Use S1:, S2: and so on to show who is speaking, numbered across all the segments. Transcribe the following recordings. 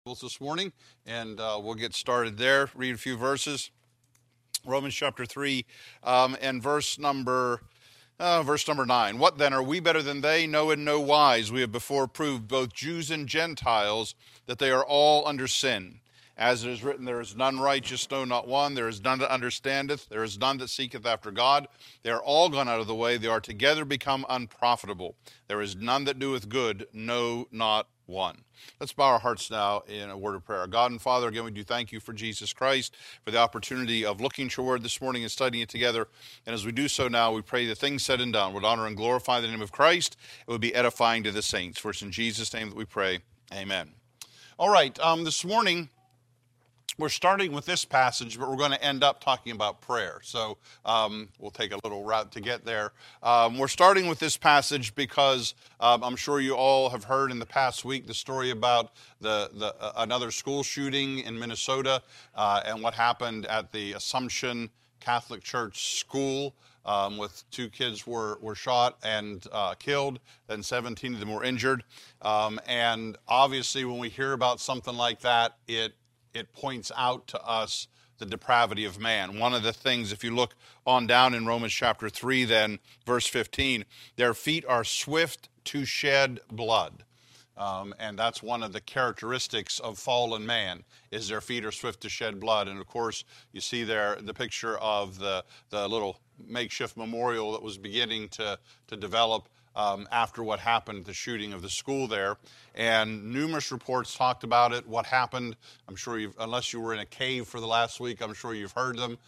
S1: This morning, and we'll get started there. Read a few verses. Romans chapter 3 and verse number 9. What then, are we better than they? No, in no wise. We have before proved, both Jews and Gentiles, that they are all under sin. As it is written, there is none righteous, no, not one. There is none that understandeth. There is none that seeketh after God. They are all gone out of the way. They are together become unprofitable. There is none that doeth good, no, not one. Let's bow our hearts now in a word of prayer. God and Father, again, we do thank you for Jesus Christ, for the opportunity of looking at your word this morning and studying it together. And as we do so now, we pray the things said and done would honor and glorify the name of Christ. It would be edifying to the saints. For it's in Jesus' name that we pray. Amen. All right, this morning, we're starting with this passage, but we're going to end up talking about prayer. So we'll take a little route to get there. We're starting with this passage because I'm sure you all have heard in the past week the story about another school shooting in Minnesota and what happened at the Assumption Catholic Church school. With 2 kids were shot and killed, and 17 of them were injured. And obviously, when we hear about something like that, it points out to us the depravity of man. One of the things, if you look on down in Romans chapter 3, then, verse 15, their feet are swift to shed blood. And that's one of the characteristics of fallen man, is their feet are swift to shed blood. And of course, you see there the picture of the little makeshift memorial that was beginning to develop after what happened, the shooting of the school there. And numerous reports talked about it, what happened. I'm sure unless you were in a cave for the last week, I'm sure you've heard them.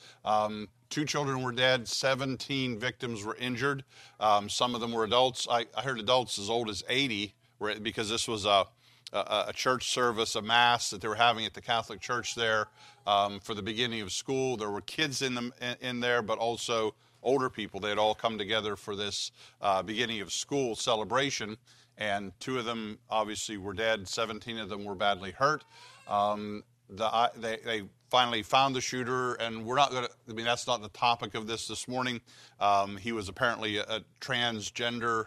S1: 2 children were dead, 17 victims were injured. Some of them were adults. I heard adults as old as 80, because this was a church service, a mass that they were having at the Catholic Church there for the beginning of school. There were kids in there, but also older people. They had all come together for this beginning of school celebration, and 2 of them obviously were dead. 17 of them were badly hurt. They finally found the shooter, and we're not going to, that's not the topic of this morning. He was apparently a transgender.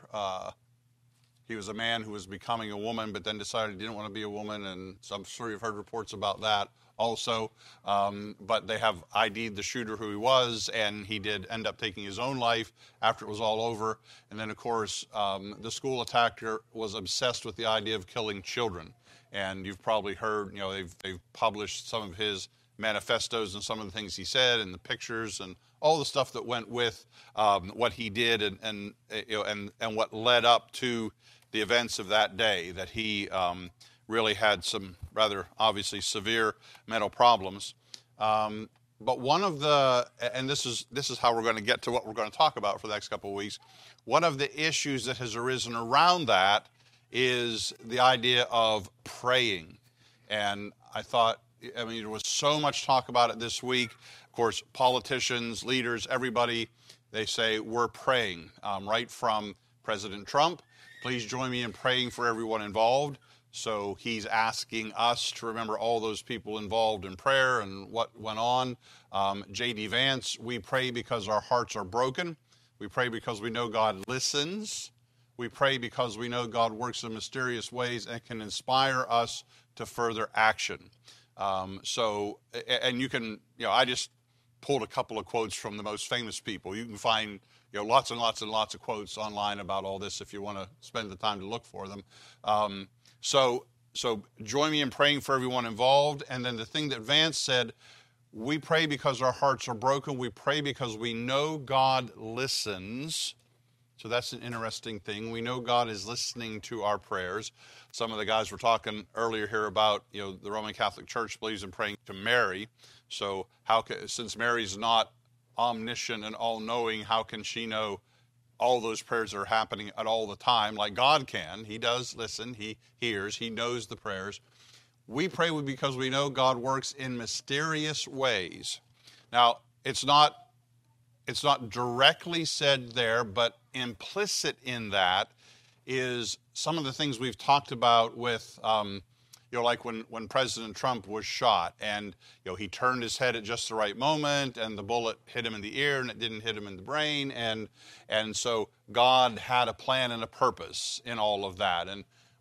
S1: He was a man who was becoming a woman, but then decided he didn't want to be a woman, and so I'm sure you've heard reports about that also. But they have ID'd the shooter who he was, and he did end up taking his own life after it was all over. And then, of course, the school attacker was obsessed with the idea of killing children. And you've probably heard, they've published some of his manifestos and some of the things he said and the pictures and all the stuff that went with what he did and what led up to the events of that day, that he really had some rather obviously severe mental problems. But one of the, and this is how we're going to get to what we're going to talk about for the next couple of weeks, one of the issues that has arisen around that is the idea of praying. And I thought, there was so much talk about it this week. Of course, politicians, leaders, everybody, they say, we're praying, right from President Trump. Please join me in praying for everyone involved. So he's asking us to remember all those people involved in prayer and what went on. J.D. Vance, we pray because our hearts are broken. We pray because we know God listens. We pray because we know God works in mysterious ways and can inspire us to further action. And you can, I just pulled a couple of quotes from the most famous people. You can find, lots and lots and lots of quotes online about all this if you want to spend the time to look for them. So join me in praying for everyone involved. And then the thing that Vance said, we pray because our hearts are broken. We pray because we know God listens. So that's an interesting thing. We know God is listening to our prayers. Some of the guys were talking earlier here about, the Roman Catholic Church believes in praying to Mary. So since Mary's not omniscient and all-knowing, how can she know all those prayers are happening at all the time like God can? He does listen. He hears. He knows the prayers. We pray because we know God works in mysterious ways. Now, it's not directly said there, but implicit in that is some of the things we've talked about with, like when President Trump was shot and, he turned his head at just the right moment and the bullet hit him in the ear and it didn't hit him in the brain. And so God had a plan and a purpose in all of that. And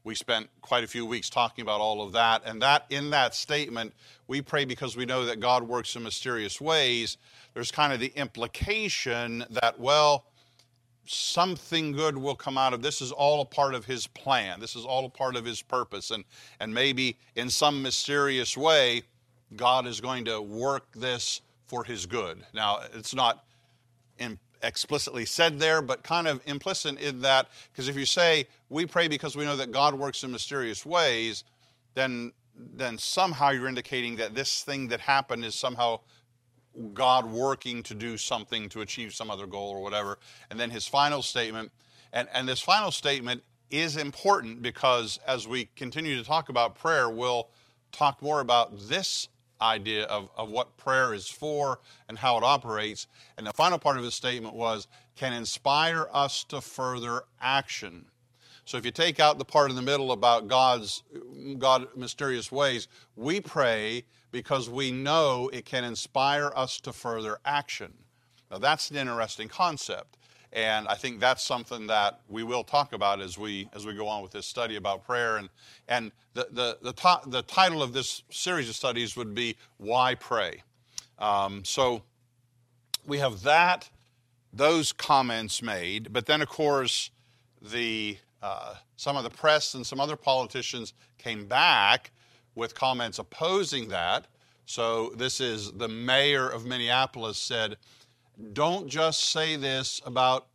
S1: We spent quite a few weeks talking about all of that, and that in that statement, we pray because we know that God works in mysterious ways. There's kind of the implication that, well, something good will come out of this. Is all a part of his plan. This is all a part of his purpose, and maybe in some mysterious way, God is going to work this for his good. Now, it's not explicitly said there, but kind of implicit in that, because if you say, we pray because we know that God works in mysterious ways, then somehow you're indicating that this thing that happened is somehow God working to do something to achieve some other goal or whatever. And then his final statement, and this final statement is important because as we continue to talk about prayer, we'll talk more about this idea of what prayer is for and how it operates. And the final part of his statement was, can inspire us to further action. So if you take out the part in the middle about God mysterious ways, we pray because we know it can inspire us to further action. Now that's an interesting concept, and I think that's something that we will talk about as we go on with this study about prayer. And the title of this series of studies would be Why Pray. So we have those comments made, but then of course some of the press and some other politicians came back with comments opposing that. So this is the mayor of Minneapolis said, don't just say this about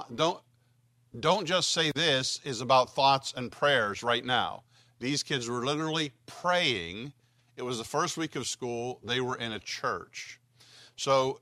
S1: don't just say this is about thoughts and prayers right now. These kids were literally praying. It was the first week of school. They were in a church. So,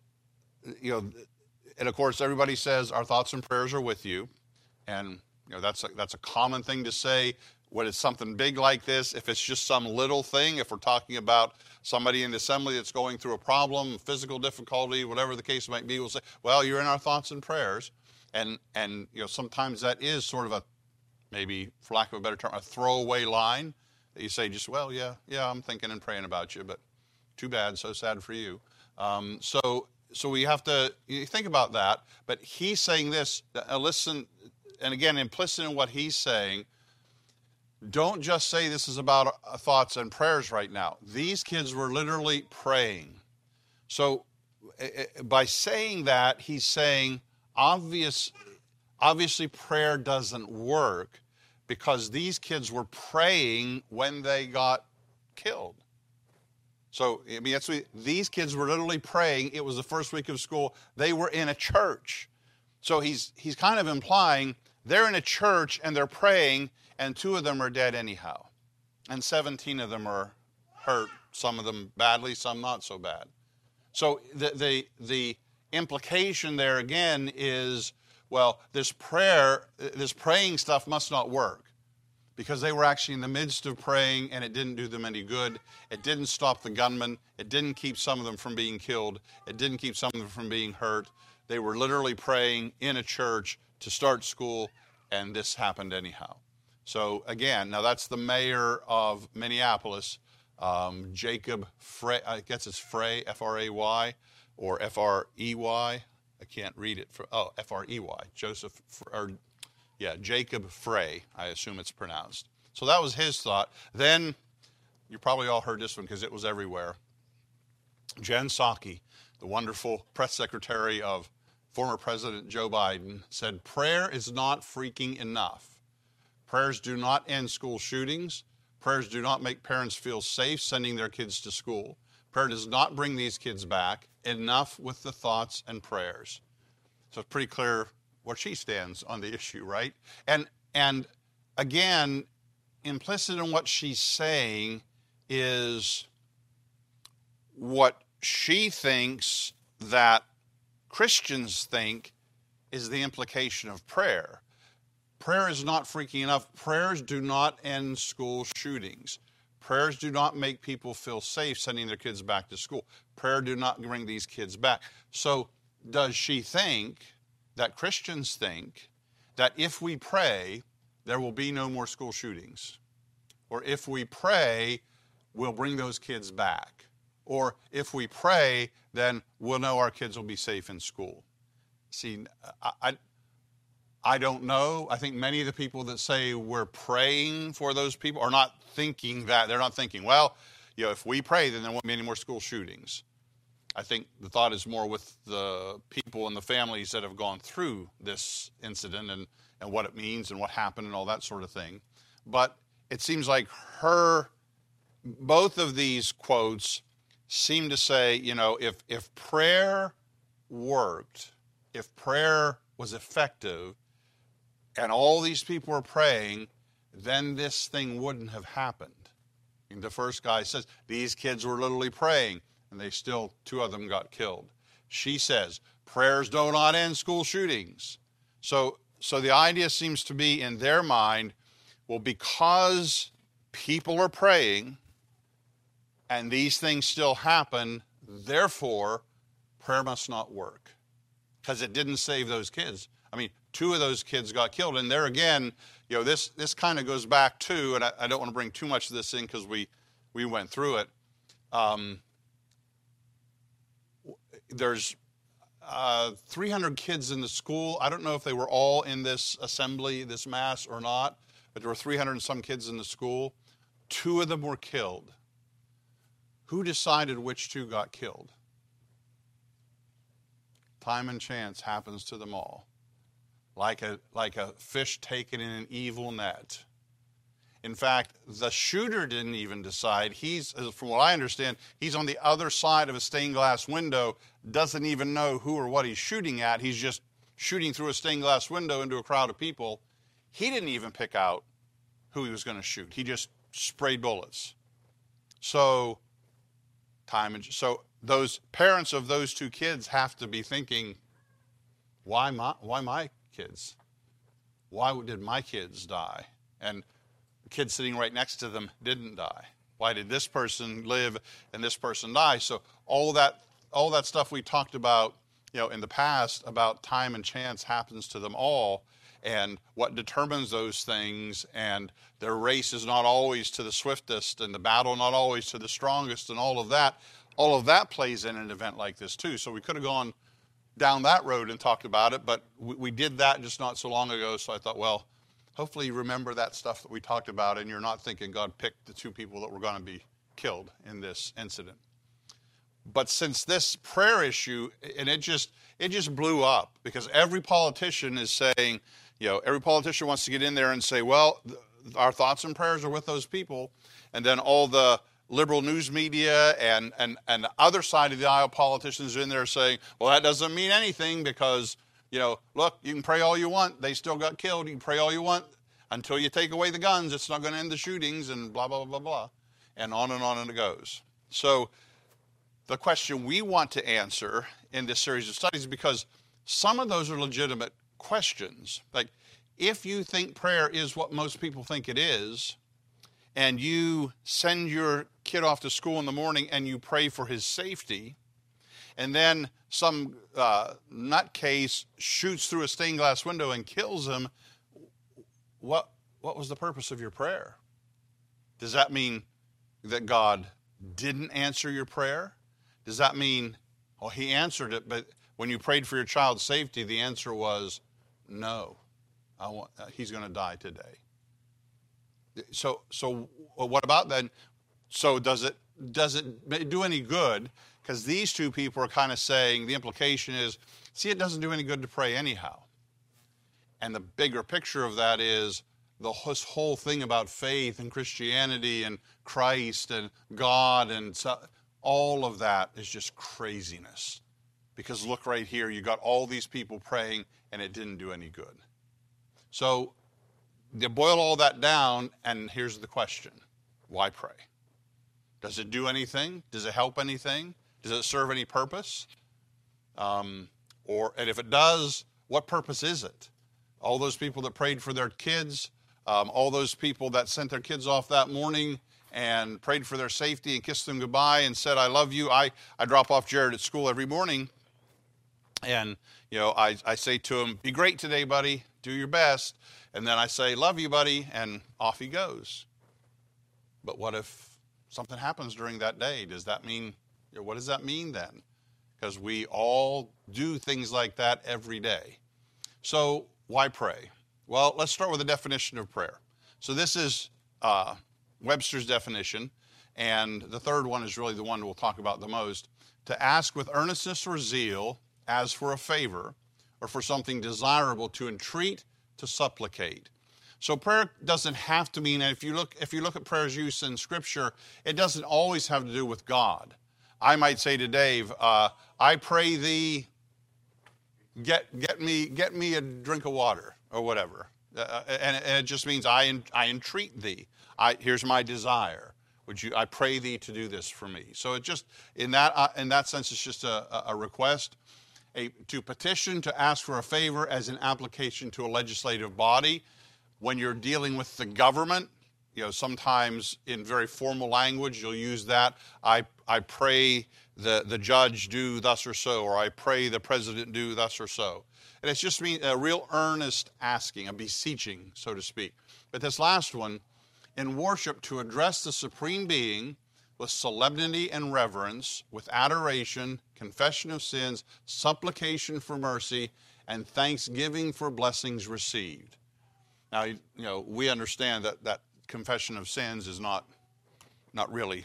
S1: and of course everybody says our thoughts and prayers are with you. And that's a common thing to say when it's something big like this. If it's just some little thing, if we're talking about somebody in the assembly that's going through a problem, physical difficulty, whatever the case might be, we'll say, well, you're in our thoughts and prayers. And sometimes that is sort of maybe for lack of a better term, a throwaway line that you say just, well, yeah, I'm thinking and praying about you, but too bad, so sad for you. So we have to think about that. But he's saying this, listen, and again, implicit in what he's saying, don't just say this is about thoughts and prayers right now. These kids were literally praying. So by saying that, he's saying obviously prayer doesn't work because these kids were praying when they got killed. So these kids were literally praying. It was the first week of school. They were in a church. So he's kind of implying they're in a church and they're praying, and 2 of them are dead anyhow. And 17 of them are hurt, some of them badly, some not so bad. So the implication there again is, well, this praying stuff must not work because they were actually in the midst of praying and it didn't do them any good. It didn't stop the gunmen. It didn't keep some of them from being killed. It didn't keep some of them from being hurt. They were literally praying in a church to start school, and this happened anyhow. So again, now that's the mayor of Minneapolis, Jacob Frey. I guess it's Frey, F-R-A-Y, or F-R-E-Y. I can't read it. F-R-E-Y. Jacob Frey, I assume it's pronounced. So that was his thought. Then, you probably all heard this one because it was everywhere. Jen Psaki, the wonderful press secretary of former President Joe Biden, said, prayer is not freaking enough. Prayers do not end school shootings. Prayers do not make parents feel safe sending their kids to school. Prayer does not bring these kids back. Enough with the thoughts and prayers. So it's pretty clear where she stands on the issue, right? And again, implicit in what she's saying is what she thinks that Christians think is the implication of prayer. Prayer is not freaking enough. Prayers do not end school shootings. Prayers do not make people feel safe sending their kids back to school. Prayer do not bring these kids back. So does she think that Christians think that if we pray, there will be no more school shootings? Or if we pray, we'll bring those kids back? Or if we pray, then we'll know our kids will be safe in school? See, I don't know. I think many of the people that say we're praying for those people are not thinking that. They're not thinking, well, if we pray, then there won't be any more school shootings. I think the thought is more with the people and the families that have gone through this incident and what it means and what happened and all that sort of thing. But it seems like both of these quotes seem to say, if prayer worked, if prayer was effective, and all these people were praying, then this thing wouldn't have happened. And the first guy says, these kids were literally praying, and two of them got killed. She says, prayers do not end school shootings. So the idea seems to be in their mind, well, because people are praying, and these things still happen, therefore, prayer must not work. Because it didn't save those kids. I mean, 2 of those kids got killed. And there again, this kind of goes back to, and I don't want to bring too much of this in because we went through it. There's 300 kids in the school. I don't know if they were all in this assembly, this mass or not, but there were 300 and some kids in the school. 2 of them were killed. Who decided which 2 got killed? Time and chance happens to them all. Like a fish taken in an evil net. In fact, the shooter didn't even decide. From what I understand, he's on the other side of a stained glass window, doesn't even know who or what he's shooting at. He's just shooting through a stained glass window into a crowd of people. He didn't even pick out who he was going to shoot. He just sprayed bullets. So those parents of those 2 kids have to be thinking, why my kids? Why did my kids die? And the kid sitting right next to them didn't die. Why did this person live and this person die? So all that stuff we talked about, in the past about time and chance happens to them all, and what determines those things, and their race is not always to the swiftest, and the battle not always to the strongest, and all of that plays in an event like this too. So we could have gone down that road and talked about it, but we did that just not so long ago. So I thought, well, hopefully you remember that stuff that we talked about, and you're not thinking God picked the 2 people that were going to be killed in this incident. But since this prayer issue, and it just blew up, because every politician is saying, every politician wants to get in there and say, well, our thoughts and prayers are with those people. And then all the liberal news media and the other side of the aisle politicians are in there saying, well, that doesn't mean anything because, look, you can pray all you want. They still got killed. You can pray all you want. Until you take away the guns, it's not going to end the shootings, and blah, blah, blah, blah. And on it goes. So the question we want to answer in this series of studies, because some of those are legitimate questions. Like, if you think prayer is what most people think it is, and you send your kid off to school in the morning and you pray for his safety, and then some nutcase shoots through a stained glass window and kills him, what was the purpose of your prayer? Does that mean that God didn't answer your prayer? Does that mean, he answered it, but when you prayed for your child's safety, the answer was, no, he's going to die today. So what about then? So does it do any good? Because these 2 people are kind of saying, the implication is, it doesn't do any good to pray anyhow. And the bigger picture of that is this whole thing about faith and Christianity and Christ and God, and all of that is just craziness. Because look right here, you got all these people praying and it didn't do any good. So you boil all that down, and here's the question. Why pray? Does it do anything? Does it help anything? Does it serve any purpose? And if it does, what purpose is it? All those people that prayed for their kids, all those people that sent their kids off that morning and prayed for their safety and kissed them goodbye and said, I love you. I drop off Jared at school every morning, and I say to him, be great today, buddy. Do your best. And then I say, love you, buddy, and off he goes. But what if something happens during that day? Does that mean, what does that mean then? Because we all do things like that every day. So Why pray? Well, let's start with a definition of prayer. So this is Webster's definition, and the third one is really the one we'll talk about the most. To ask with earnestness or zeal, as for a favor, or for something desirable, to entreat, to supplicate. So prayer doesn't have to mean, and if you look at prayer's use in Scripture, it doesn't always have to do with God. I might say to Dave, I pray thee, get me a drink of water, or whatever. And it just means I entreat thee. Here's my desire. I pray thee to do this for me. So it just, in that sense, it's just a request. To petition, to ask for a favor as an application to a legislative body. When you're dealing with the government, sometimes in very formal language, you'll use that. I pray the judge do thus or so, or I pray the president do thus or so. And it's just a real earnest asking, a beseeching, so to speak. But this last one, in worship, to address the Supreme Being with solemnity and reverence, with adoration, confession of sins, supplication for mercy, and thanksgiving for blessings received. Now, we understand that confession of sins is not really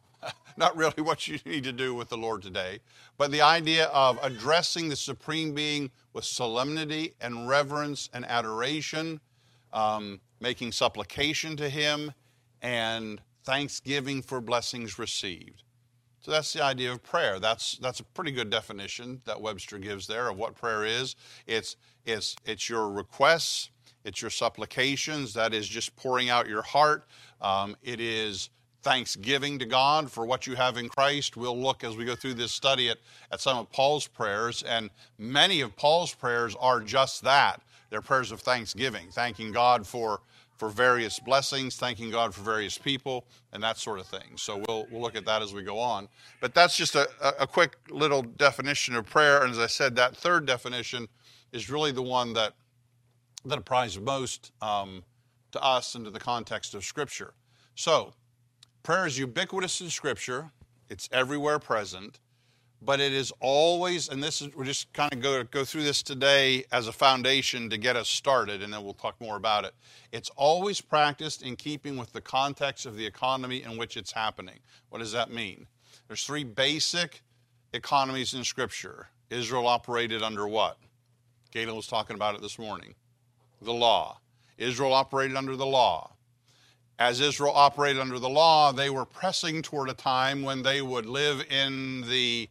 S1: what you need to do with the Lord today. But the idea of addressing the Supreme Being with solemnity and reverence and adoration, making supplication to Him, and thanksgiving for blessings received. So that's the idea of prayer. That's a pretty good definition that Webster gives there of what prayer is. It's your requests, it's your supplications, that is just pouring out your heart. It is thanksgiving to God for what you have in Christ. We'll look as we go through this study at some of Paul's prayers, and many of Paul's prayers are just that. They're prayers of thanksgiving, thanking God for various blessings, thanking God for various people, and that sort of thing. So we'll look at that as we go on. But that's just a quick little definition of prayer. And as I said, that third definition is really the one that applies most to us and to the context of Scripture. So prayer is ubiquitous in Scripture. It's everywhere present. But it is always, and we're just kind of go through this today as a foundation to get us started, and then we'll talk more about it. It's always practiced in keeping with the context of the economy in which it's happening. What does that mean? There's three basic economies in Scripture. Israel operated under what? Galen was talking about it this morning. The law. Israel operated under the law. As Israel operated under the law, they were pressing toward a time when they would live in the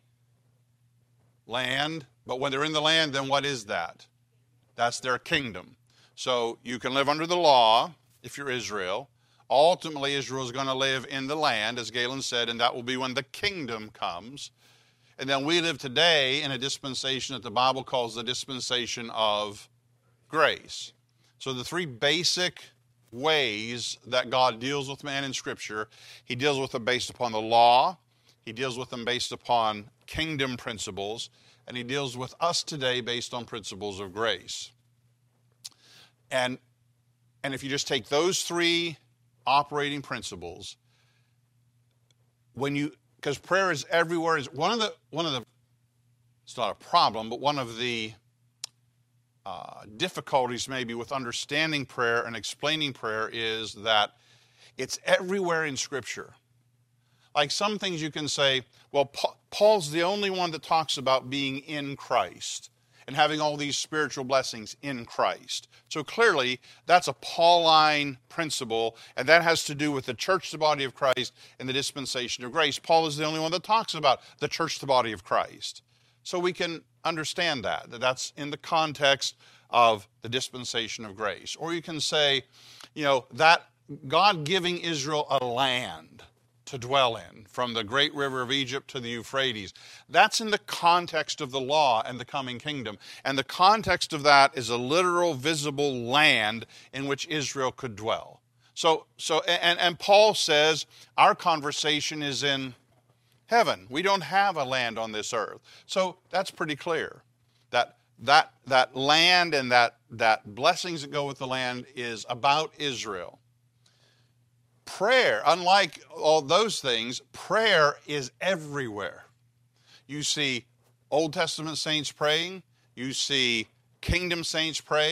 S1: land. But when they're in the land, then what is that? That's their kingdom. So you can live under the law if you're Israel. Ultimately, Israel is going to live in the land, as Galen said, and that will be when the kingdom comes. And then we live today in a dispensation that the Bible calls the dispensation of grace. So the three basic ways that God deals with man in Scripture, He deals with them based upon the law, He deals with them based upon kingdom principles, and He deals with us today based on principles of grace. And if you just take those three operating principles, because prayer is everywhere, is one of the it's not a problem, but one of the difficulties maybe with understanding prayer and explaining prayer is that it's everywhere in Scripture. Like some things you can say, well, Paul's the only one that talks about being in Christ and having all these spiritual blessings in Christ. So clearly, that's a Pauline principle, and that has to do with the church, the body of Christ, and the dispensation of grace. Paul is the only one that talks about the church, the body of Christ. So we can understand that's in the context of the dispensation of grace. Or you can say, that God giving Israel a land to dwell in, from the great river of Egypt to the Euphrates. That's in the context of the law and the coming kingdom. And the context of that is a literal, visible land in which Israel could dwell. So Paul says our conversation is in heaven. We don't have a land on this earth. So that's pretty clear. That land and that blessings that go with the land is about Israel. Prayer, unlike all those things, prayer is everywhere. You see Old Testament saints praying. You see kingdom saints praying.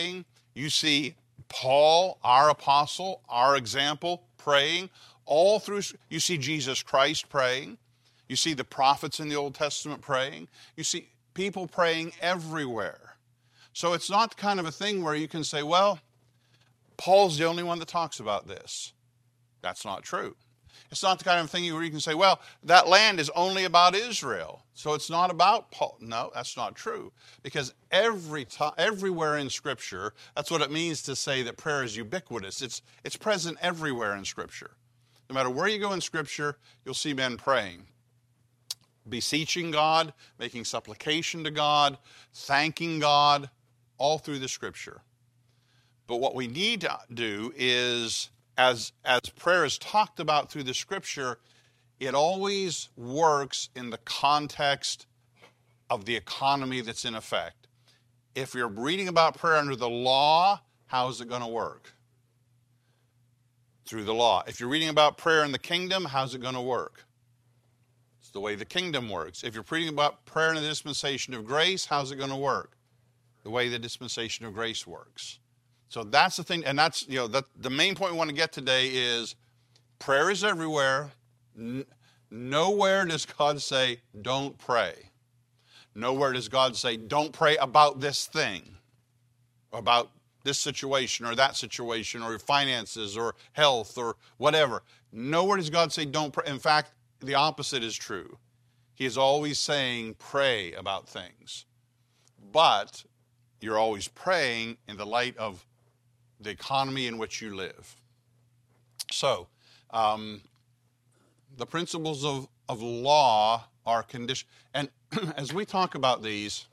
S1: You see Paul, our apostle, our example, praying all through. You see Jesus Christ praying. You see the prophets in the Old Testament praying. You see people praying everywhere. So it's not kind of a thing where you can say, well, Paul's the only one that talks about this. That's not true. It's not the kind of thing where you can say, well, that land is only about Israel, so it's not about Paul. No, that's not true. Because everywhere in Scripture, that's what it means to say that prayer is ubiquitous. It's present everywhere in Scripture. No matter where you go in Scripture, you'll see men praying. Beseeching God, making supplication to God, thanking God, all through the Scripture. But what we need to do is, as prayer is talked about through the Scripture, it always works in the context of the economy that's in effect. If you're reading about prayer under the law, how is it going to work? Through the law. If you're reading about prayer in the kingdom, how's it going to work? It's the way the kingdom works. If you're reading about prayer in the dispensation of grace, how's it going to work? The way the dispensation of grace works. So that's the thing, and that's, the main point we want to get today is prayer is everywhere. Nowhere does God say, don't pray. Nowhere does God say, don't pray about this thing, or about this situation, or that situation, or your finances, or health, or whatever. Nowhere does God say, don't pray. In fact, the opposite is true. He is always saying, pray about things. But you're always praying in the light of the economy in which you live. So, the principles of law are conditioned. And as we talk about these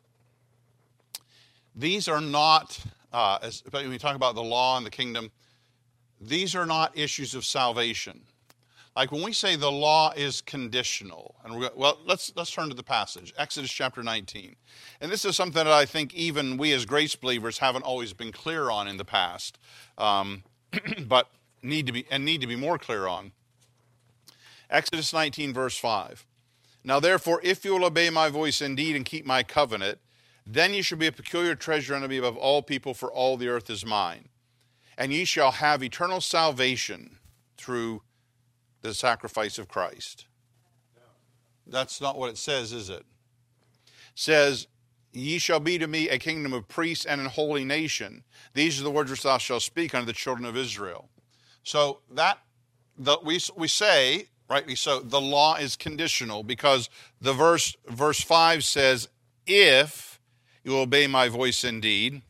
S1: are not, when we talk about the law and the kingdom, these are not issues of salvation. Like when we say the law is conditional, and let's turn to the passage, Exodus chapter 19. And this is something that I think even we as grace believers haven't always been clear on in the past, but need to be more clear on. Exodus 19, verse 5. Now therefore, if you will obey my voice indeed and keep my covenant, then ye shall be a peculiar treasure unto me above all people, for all the earth is mine. And ye shall have eternal salvation through the sacrifice of Christ. That's not what it says, is it? It says, ye shall be to me a kingdom of priests and an holy nation. These are the words which thou shalt speak unto the children of Israel. So we say, rightly so, the law is conditional because the verse 5 says, if you obey my voice indeed,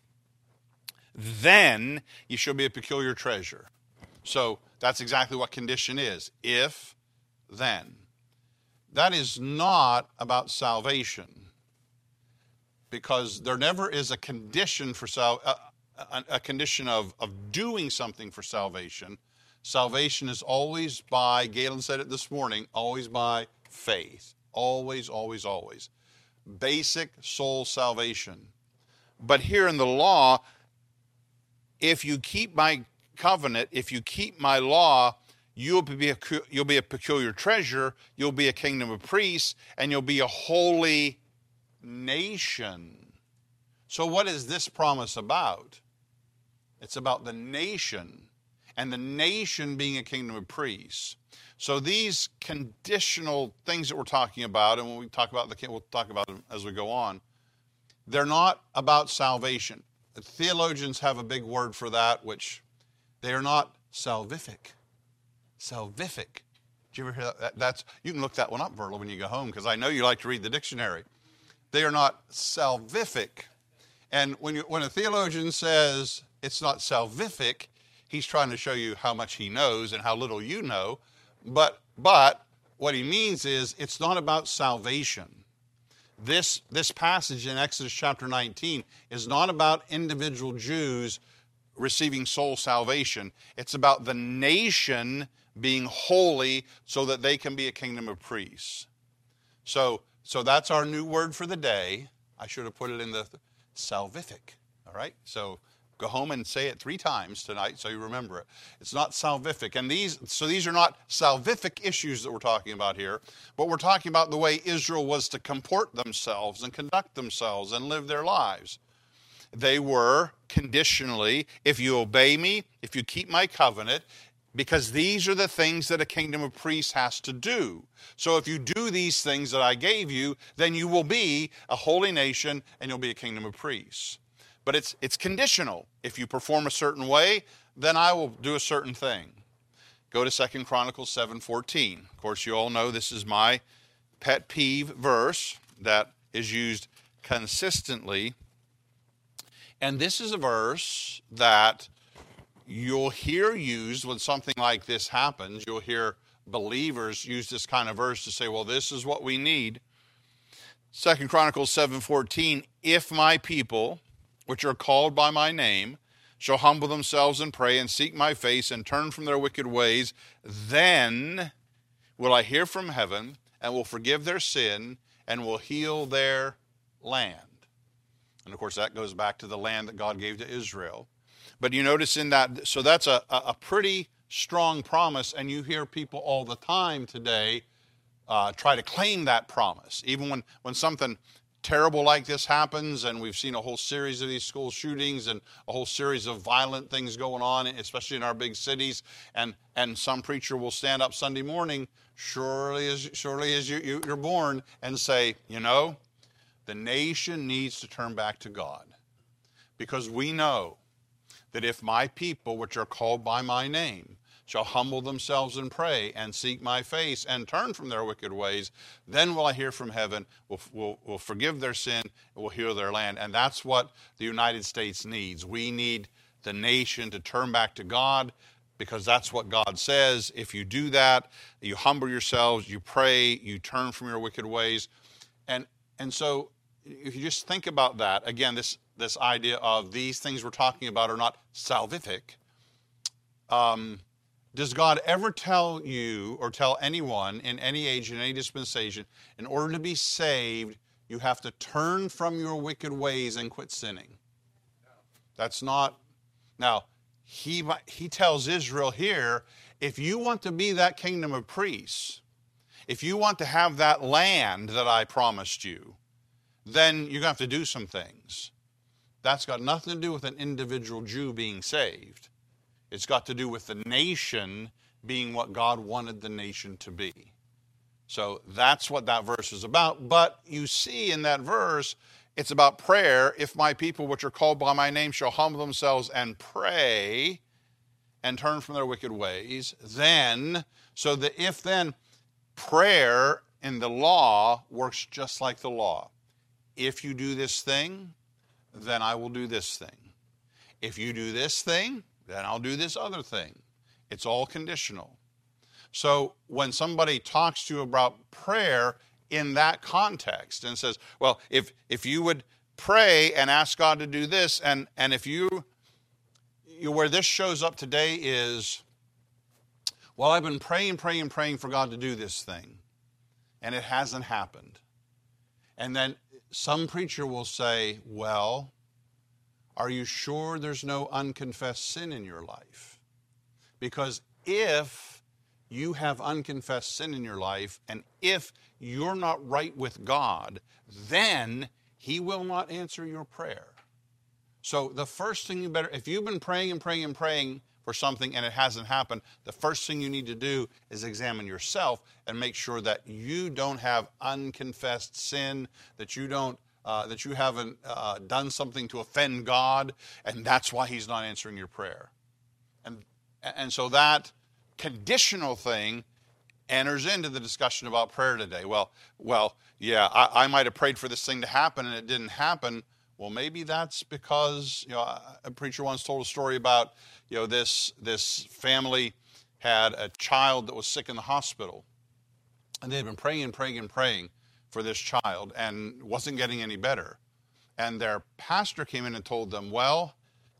S1: then you shall be a peculiar treasure. So that's exactly what condition is. If, then. That is not about salvation, because there never is a condition for a condition of doing something for salvation. Salvation is always by, Galen said it this morning, always by faith. Always, always, always. Basic soul salvation. But here in the law, if you keep my covenant, if you keep my law, you'll be a peculiar treasure, you'll be a kingdom of priests, and you'll be a holy nation. So what is this promise about? It's about the nation, and the nation being a kingdom of priests. So these conditional things that we're talking about, and when we talk about we'll talk about them as we go on, they're not about salvation. The theologians have a big word for that, which they are not salvific. Salvific. Did you ever hear that? You can look that one up, Verla, when you go home, because I know you like to read the dictionary. They are not salvific. And when a theologian says it's not salvific, he's trying to show you how much he knows and how little you know. But what he means is it's not about salvation. This passage in Exodus chapter 19 is not about individual Jews receiving soul salvation. It's about the nation being holy so that they can be a kingdom of priests. So that's our new word for the day. I should have put it in the salvific. All right? So go home and say it 3 times tonight so you remember it. It's not salvific. And these are not salvific issues that we're talking about here, but we're talking about the way Israel was to comport themselves and conduct themselves and live their lives. they were conditionally, if you obey me, if you keep my covenant, because these are the things that a kingdom of priests has to do. So if you do these things that I gave you, then you will be a holy nation and you'll be a kingdom of priests. But it's conditional. If you perform a certain way, then I will do a certain thing. Go to 2 Chronicles 7:14. Of course, you all know this is my pet peeve verse that is used consistently. And this is a verse that you'll hear used when something like this happens. You'll hear believers use this kind of verse to say, well, this is what we need. 2 Chronicles 7:14, if my people, which are called by my name, shall humble themselves and pray and seek my face and turn from their wicked ways, then will I hear from heaven and will forgive their sin and will heal their land. And of course, that goes back to the land that God gave to Israel. But you notice in that, so that's a pretty strong promise, and you hear people all the time today try to claim that promise. Even when something terrible like this happens, and we've seen a whole series of these school shootings and a whole series of violent things going on, especially in our big cities, and some preacher will stand up Sunday morning, surely as you're born, and say, you know, the nation needs to turn back to God. Because we know that if my people, which are called by my name, shall humble themselves and pray and seek my face and turn from their wicked ways, then will I hear from heaven, will forgive their sin, and will heal their land. And that's what the United States needs. We need the nation to turn back to God, because that's what God says. If you do that, you humble yourselves, you pray, you turn from your wicked ways. And so if you just think about that, again, this idea of these things we're talking about are not salvific. Does God ever tell you or tell anyone in any age, in any dispensation, in order to be saved, you have to turn from your wicked ways and quit sinning? That's not. Now, he tells Israel here, if you want to be that kingdom of priests, if you want to have that land that I promised you, then you're going to have to do some things. That's got nothing to do with an individual Jew being saved. It's got to do with the nation being what God wanted the nation to be. So that's what that verse is about. But you see in that verse, it's about prayer. If my people, which are called by my name, shall humble themselves and pray and turn from their wicked ways, then, so the if then, prayer in the law works just like the law. If you do this thing, then I will do this thing. If you do this thing, then I'll do this other thing. It's all conditional. So when somebody talks to you about prayer in that context and says, well, if you would pray and ask God to do this, and if you where this shows up today is, well, I've been praying for God to do this thing, and it hasn't happened. And then some preacher will say, well, are you sure there's no unconfessed sin in your life? Because if you have unconfessed sin in your life, and if you're not right with God, then He will not answer your prayer. So the first thing you better, if you've been praying for something and it hasn't happened, the first thing you need to do is examine yourself and make sure that you don't have unconfessed sin, that you haven't done something to offend God, and that's why He's not answering your prayer. And so that conditional thing enters into the discussion about prayer today. Well, yeah, I might have prayed for this thing to happen and it didn't happen. Well, maybe that's because, a preacher once told a story about, this family had a child that was sick in the hospital, and they had been praying for this child and wasn't getting any better. And their pastor came in and told them, well,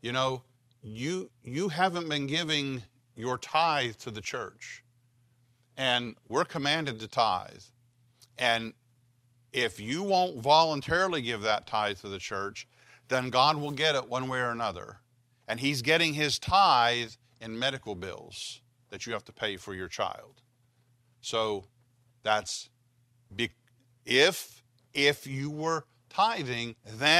S1: you haven't been giving your tithe to the church, and we're commanded to tithe. And if you won't voluntarily give that tithe to the church, then God will get it one way or another. And He's getting His tithe in medical bills that you have to pay for your child. So that's if you were tithing, then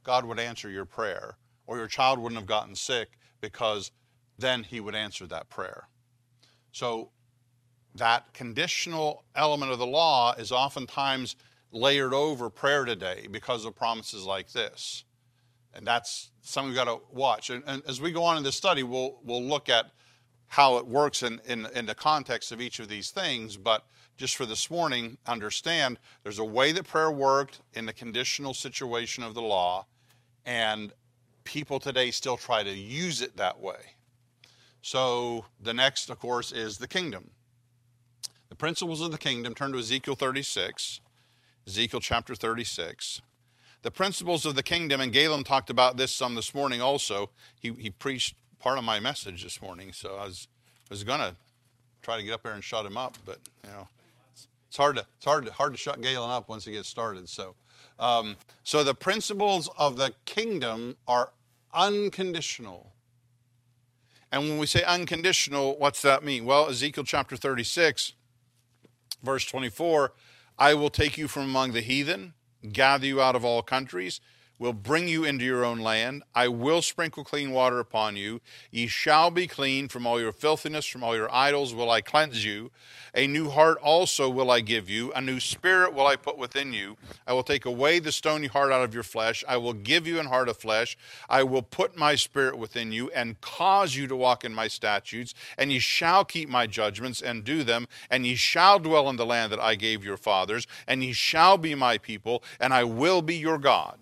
S1: God would answer your prayer, or your child wouldn't have gotten sick, because then he would answer that prayer. So that conditional element of the law is oftentimes layered over prayer today because of promises like this. And that's something we've got to watch. And as we go on in this study, we'll look at how it works in the context of each of these things. But just for this morning, understand there's a way that prayer worked in the conditional situation of the law, and people today still try to use it that way. So the next, of course, is the kingdom. The principles of the kingdom. Turn to Ezekiel 36, Ezekiel chapter 36. The principles of the kingdom, and Galen talked about this some this morning also. He preached part of my message this morning, so I was going to try to get up there and shut him up, but it's hard to shut Galen up once he gets started. So the principles of the kingdom are unconditional. And when we say unconditional, what's that mean? Well, Ezekiel chapter 36, verse 24, I will take you from among the heathen, gather you out of all countries, will bring you into your own land. I will sprinkle clean water upon you. Ye shall be clean. From all your filthiness, from all your idols will I cleanse you. A new heart also will I give you. A new spirit will I put within you. I will take away the stony heart out of your flesh. I will give you an heart of flesh. I will put my spirit within you and cause you to walk in my statutes. And ye shall keep my judgments and do them. And ye shall dwell in the land that I gave your fathers. And ye shall be my people. And I will be your God.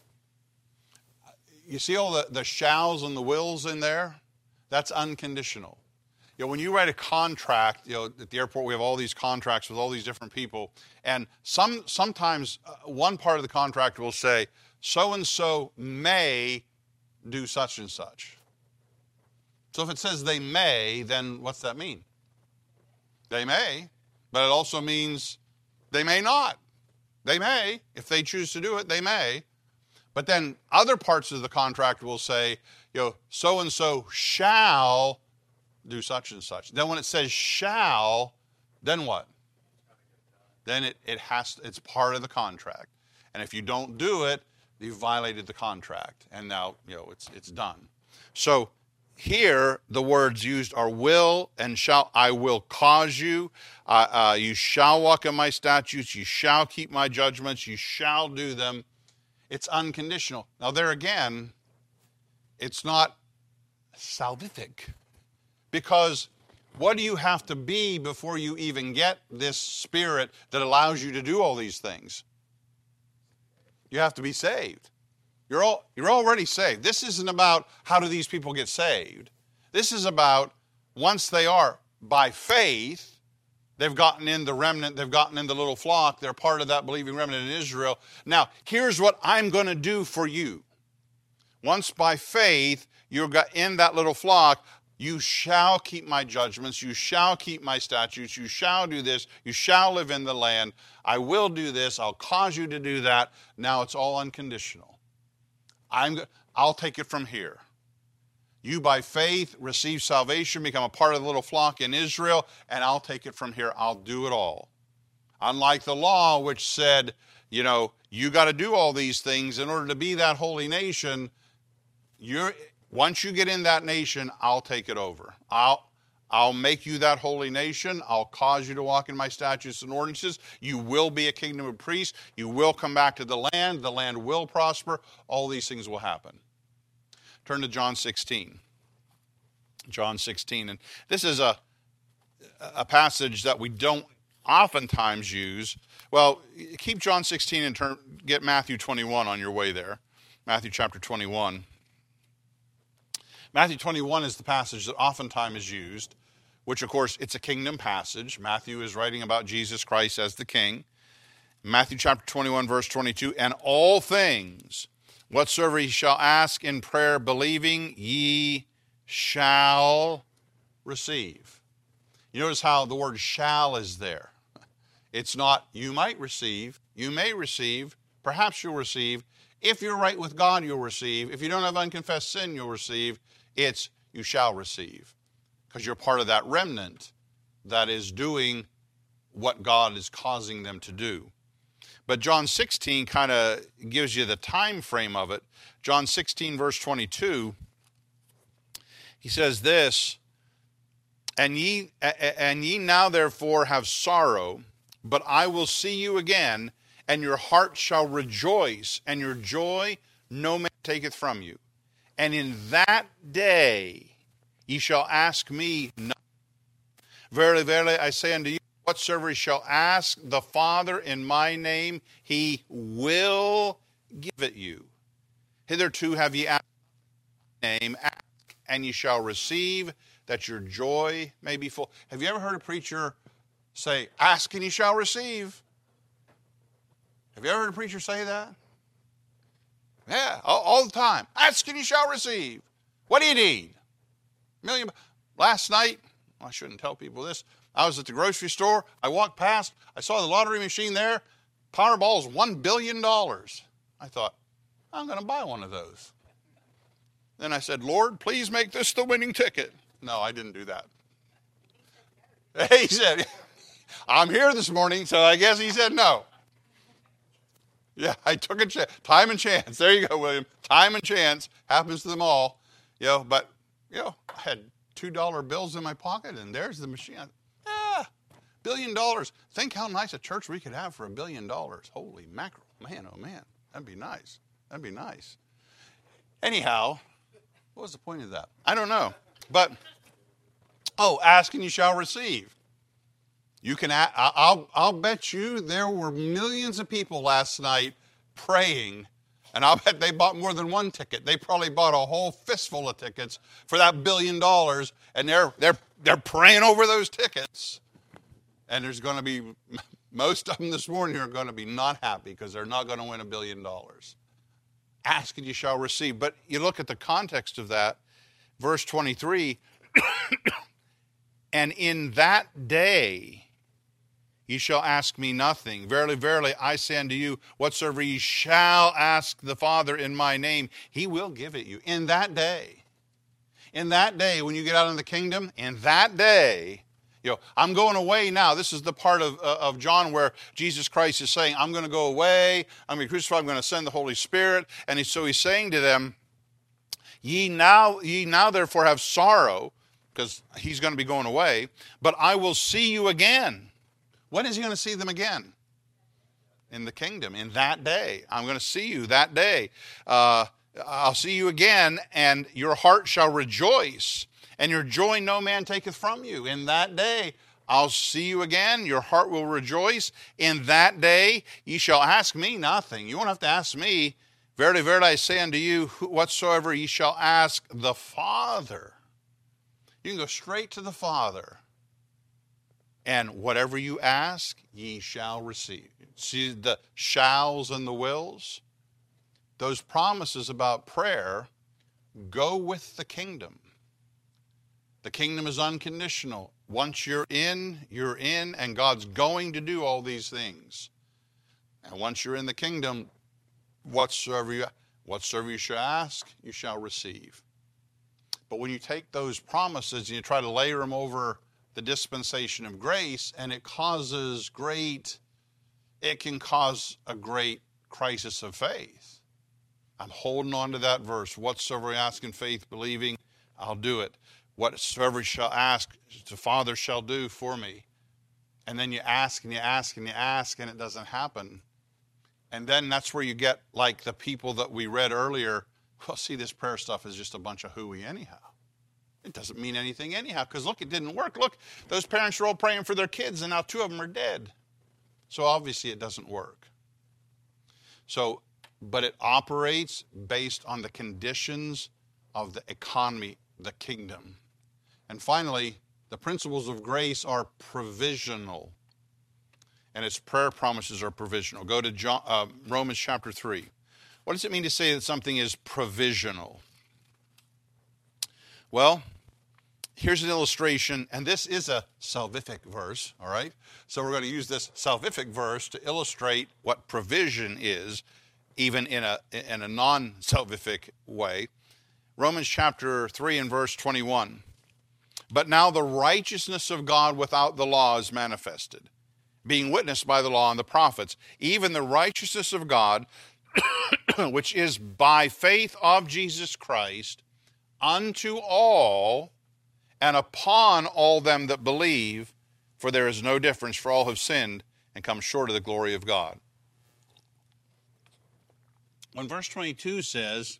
S1: You see all the shalls and the wills in there? That's unconditional. When you write a contract, at the airport we have all these contracts with all these different people, and sometimes one part of the contract will say, so-and-so may do such and such. So if it says they may, then what's that mean? They may, but it also means they may not. They may. If they choose to do it, they may. But then other parts of the contract will say, so-and-so shall do such and such. Then when it says shall, then what? Then it's part of the contract. And if you don't do it, you've violated the contract. And now, it's done. So here, the words used are will and shall. I will cause you. You shall walk in my statutes. You shall keep my judgments. You shall do them. It's unconditional. Now there again, it's not salvific. Because what do you have to be before you even get this spirit that allows you to do all these things? You have to be saved. You're already saved. This isn't about how do these people get saved. This is about once they are by faith, they've gotten in the remnant, they've gotten in the little flock, they're part of that believing remnant in Israel. Now, here's what I'm going to do for you. Once by faith, you're in that little flock, you shall keep my judgments, you shall keep my statutes, you shall do this, you shall live in the land, I will do this, I'll cause you to do that. Now it's all unconditional. I'll take it from here. You by faith receive salvation, become a part of the little flock in Israel, and I'll take it from here. I'll do it all. Unlike the law, which said, you got to do all these things in order to be that holy nation. Once you get in that nation, I'll take it over. I'll make you that holy nation. I'll cause you to walk in my statutes and ordinances. You will be a kingdom of priests. You will come back to the land. The land will prosper. All these things will happen. Turn to John 16. John 16. And this is a passage that we don't oftentimes use. Well, keep John 16 and get Matthew 21 on your way there. Matthew chapter 21. Matthew 21 is the passage that oftentimes is used, which of course it's a kingdom passage. Matthew is writing about Jesus Christ as the king. Matthew chapter 21 verse 22, and all things whatsoever ye shall ask in prayer, believing, ye shall receive. You notice how the word shall is there. It's not you might receive, you may receive, perhaps you'll receive. If you're right with God, you'll receive. If you don't have unconfessed sin, you'll receive. It's you shall receive. Because you're part of that remnant that is doing what God is causing them to do. But John 16 kind of gives you the time frame of it. John 16, verse 22, he says this, and ye now therefore have sorrow, but I will see you again, and your heart shall rejoice, and your joy no man taketh from you. And in that day ye shall ask me nothing. Verily, verily, I say unto you, whatsoever ye shall ask the Father in my name, he will give it you. Hitherto have ye asked in my name, ask, and ye shall receive, that your joy may be full. Have you ever heard a preacher say, ask and ye shall receive? Have you ever heard a preacher say that? Yeah, all the time. Ask and you shall receive. What do you need? $1 million. Last night, I shouldn't tell people this. I was at the grocery store. I walked past. I saw the lottery machine there. Powerball is $1 billion. I thought, I'm going to buy one of those. Then I said, Lord, please make this the winning ticket. No, I didn't do that. He said, I'm here this morning, so I guess he said no. Yeah, I took a chance. Time and chance. There you go, William. Time and chance happens to them all. But I had $2 bills in my pocket, and there's the machine. $1 billion. Think how nice a church we could have for $1 billion. Holy mackerel. Man, oh man. That'd be nice. That'd be nice. Anyhow, what was the point of that? I don't know. But, ask and you shall receive. You can. I'll bet you there were millions of people last night praying, and I'll bet they bought more than one ticket. They probably bought a whole fistful of tickets for that $1 billion, and they're praying over those tickets. And there's going to be most of them this morning are going to be not happy because they're not going to win $1 billion. Ask and you shall receive. But you look at the context of that, verse 23. And in that day ye shall ask me nothing. Verily, verily, I say unto you, whatsoever ye shall ask the Father in my name, he will give it you. In that day, when you get out in the kingdom, in that day, I'm going away now. This is the part of John where Jesus Christ is saying, I'm going to go away. I'm going to be crucified. I'm going to send the Holy Spirit. And so he's saying to them, ye now therefore have sorrow, because he's going to be going away, but I will see you again. When is he going to see them again? In the kingdom, in that day. I'm going to see you that day. I'll see you again, and your heart shall rejoice, and your joy no man taketh from you. In that day, I'll see you again. Your heart will rejoice. In that day, ye shall ask me nothing. You won't have to ask me. Verily, verily, I say unto you, whatsoever ye shall ask the Father. You can go straight to the Father. And whatever you ask, ye shall receive. See the shalls and the wills? Those promises about prayer go with the kingdom. The kingdom is unconditional. Once you're in, and God's going to do all these things. And once you're in the kingdom, whatsoever you shall ask, you shall receive. But when you take those promises and you try to layer them over the dispensation of grace, and it can cause a great crisis of faith. I'm holding on to that verse. Whatsoever I ask in faith, believing, I'll do it. Whatsoever you shall ask, the Father shall do for me. And then you ask and you ask and you ask, and it doesn't happen. And then that's where you get like the people that we read earlier. Well, see, this prayer stuff is just a bunch of hooey anyhow. It doesn't mean anything anyhow, because look, it didn't work. Look, those parents are all praying for their kids, and now 2 of them are dead. So obviously it doesn't work. But it operates based on the conditions of the economy, the kingdom. And finally, the principles of grace are provisional, and its prayer promises are provisional. Go to Romans chapter 3. What does it mean to say that something is provisional? Well, here's an illustration, and this is a salvific verse, all right? So we're going to use this salvific verse to illustrate what provision is, even in a non-salvific way. Romans chapter 3 and verse 21. But now the righteousness of God without the law is manifested, being witnessed by the law and the prophets, even the righteousness of God, which is by faith of Jesus Christ, unto all and upon all them that believe, for there is no difference, for all have sinned and come short of the glory of God. When verse 22 says,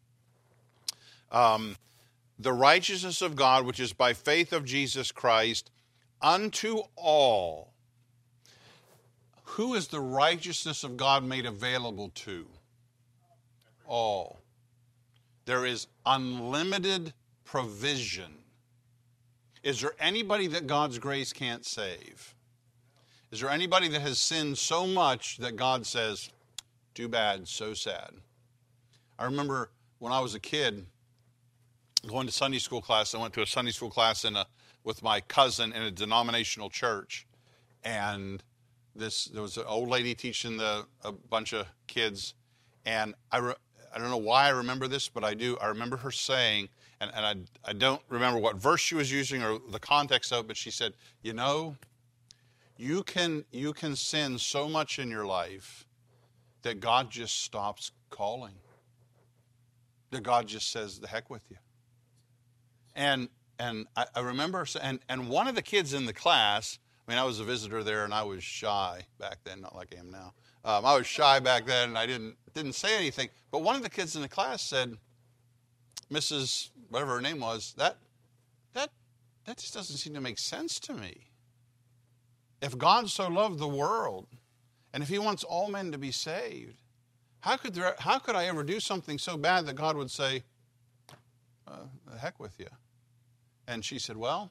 S1: the righteousness of God, which is by faith of Jesus Christ, unto all. Who is the righteousness of God made available to? All. There is unlimited provision. Is there anybody that God's grace can't save? Is there anybody that has sinned so much that God says, too bad, so sad? I remember when I was a kid going to Sunday school class. I went to a Sunday school class with my cousin in a denominational church. And there was an old lady teaching a bunch of kids. And I don't know why I remember this, but I do. I remember her saying, and I don't remember what verse she was using or the context of it, but she said, you know, you can sin so much in your life that God just stops calling. That God just says, the heck with you. And I remember, and one of the kids in the class, I mean, I was a visitor there and I was shy back then, not like I am now. I was shy back then and I didn't say anything. But one of the kids in the class said, Mrs. whatever her name was, that just doesn't seem to make sense to me. If God so loved the world, and if he wants all men to be saved, how could I ever do something so bad that God would say, the heck with you? And she said, well,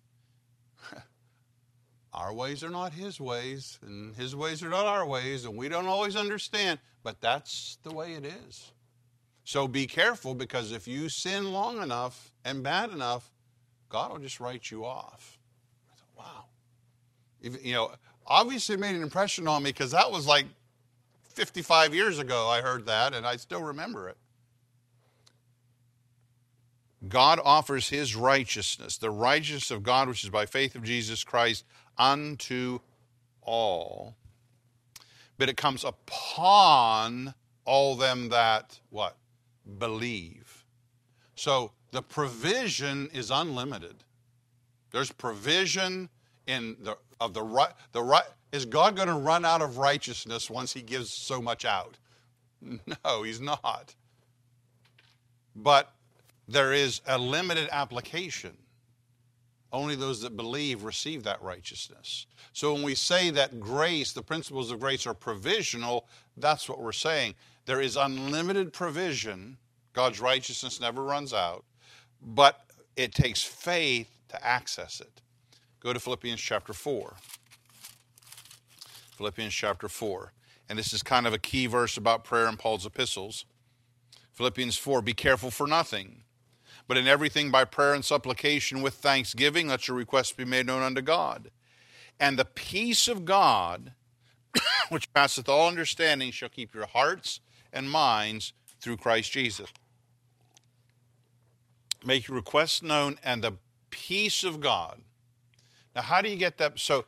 S1: our ways are not his ways, and his ways are not our ways, and we don't always understand, but that's the way it is. So be careful, because if you sin long enough and bad enough, God will just write you off. I thought, wow. Obviously it made an impression on me, because that was like 55 years ago I heard that, and I still remember it. God offers his righteousness, the righteousness of God, which is by faith of Jesus Christ, unto all. But it comes upon all them that, what? Believe. So the provision is unlimited. There's provision in the right. Is God going to run out of righteousness once he gives so much out? No, he's not. But there is a limited application. Only those that believe receive that righteousness. So when we say that grace, the principles of grace are provisional, that's what we're saying. There is unlimited provision. God's righteousness never runs out. But it takes faith to access it. Go to Philippians chapter 4. Philippians chapter 4. And this is kind of a key verse about prayer in Paul's epistles. Philippians 4, be careful for nothing, but in everything by prayer and supplication with thanksgiving, let your requests be made known unto God. And the peace of God, which passeth all understanding, shall keep your hearts and minds through Christ Jesus. Make your requests known, and the peace of God. Now, how do you get that? So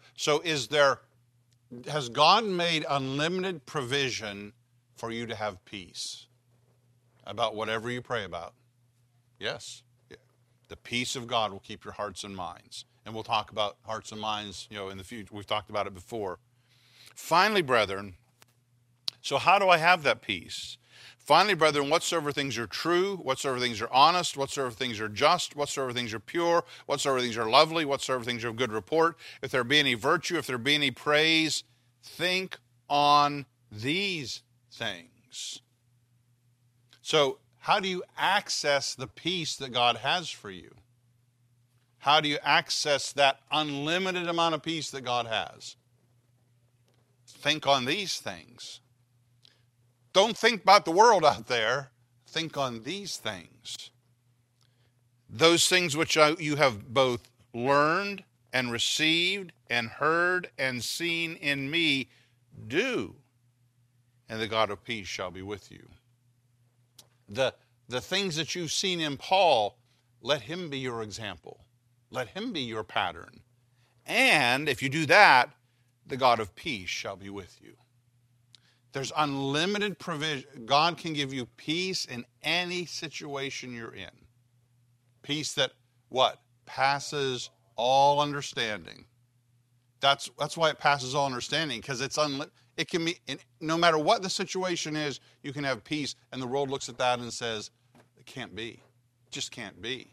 S1: has God made unlimited provision for you to have peace about whatever you pray about? Yes. The peace of God will keep your hearts and minds. And we'll talk about hearts and minds, in the future. We've talked about it before. Finally, brethren, so how do I have that peace? Finally, brethren, whatsoever things are true, whatsoever things are honest, whatsoever things are just, whatsoever things are pure, whatsoever things are lovely, whatsoever things are of good report, if there be any virtue, if there be any praise, think on these things. So, how do you access the peace that God has for you? How do you access that unlimited amount of peace that God has? Think on these things. Don't think about the world out there. Think on these things. Those things which you have both learned and received and heard and seen in me, do, and the God of peace shall be with you. The things that you've seen in Paul, let him be your example. Let him be your pattern. And if you do that, the God of peace shall be with you. There's unlimited provision. God can give you peace in any situation you're in. Peace that, what? Passes all understanding. That's why it passes all understanding, because it can be, no matter what the situation is, you can have peace, and the world looks at that and says, it can't be. It just can't be.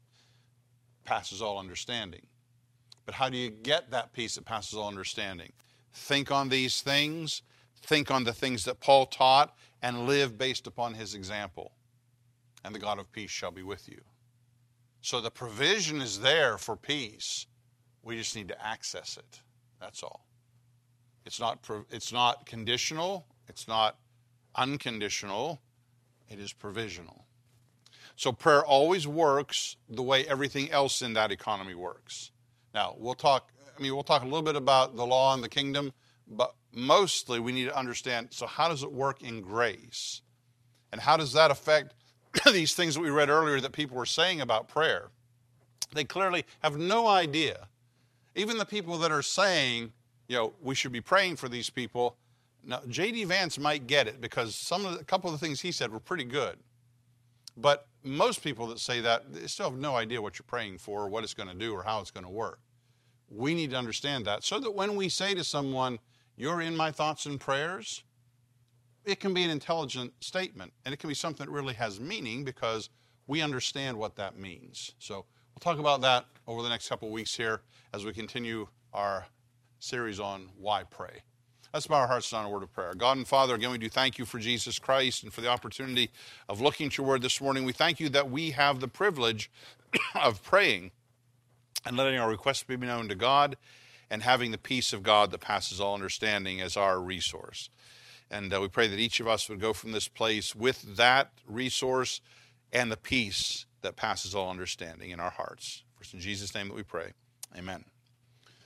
S1: Passes all understanding. But how do you get that peace that passes all understanding? Think on these things. Think on the things that Paul taught and live based upon his example. And the God of peace shall be with you. So the provision is there for peace. We just need to access it. That's all. It's not conditional. It's not unconditional. It is provisional. So prayer always works the way everything else in that economy works. Now, we'll talk a little bit about the law and the kingdom, but mostly we need to understand, so how does it work in grace? And how does that affect these things that we read earlier that people were saying about prayer? They clearly have no idea. Even the people that are saying, we should be praying for these people. Now, J.D. Vance might get it because a couple of the things he said were pretty good. But most people that say that, they still have no idea what you're praying for, or what it's going to do, or how it's going to work. We need to understand that so that when we say to someone, you're in my thoughts and prayers, it can be an intelligent statement, and it can be something that really has meaning because we understand what that means. So we'll talk about that over the next couple of weeks here as we continue our series on why pray. Let's bow our hearts down in a word of prayer. God and Father, again, we do thank you for Jesus Christ and for the opportunity of looking to your word this morning. We thank you that we have the privilege of praying and letting our requests be known to God and having the peace of God that passes all understanding as our resource. And we pray that each of us would go from this place with that resource and the peace that passes all understanding in our hearts. For it's in Jesus' name that we pray. Amen.